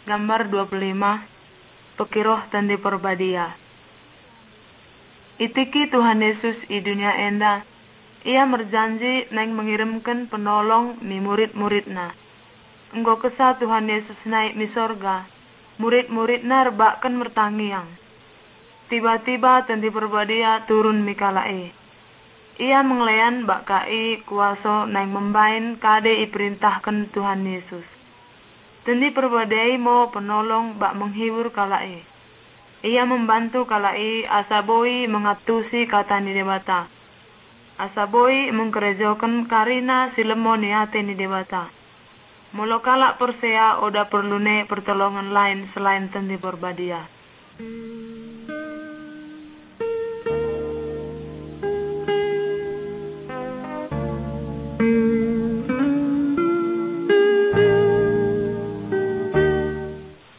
Gambar 25. Pekiroh tandi perbadia. Itiki Tuhan Yesus i dunia enda. Ia berjanji neng mengirimkan penolong mi murid-muridna. Enggo kesah Tuhan Yesus naik mi sorga. Murid-muridna rebakkan mertangiang. Tiba-tiba tandi perbadia turun mi kalai. Ia menglean bak kai kuaso neng membain kade iperintahkan Tuhan Yesus. Tandi perbadia mo penolong bak menghibur kalai. Ia membantu kalai asaboi mengatusi kata ni debata. Asaboi mengkerejokan karina silemon niate ni debata. Molo kalak persea oda perlune pertolongan lain selain tandi perbadia.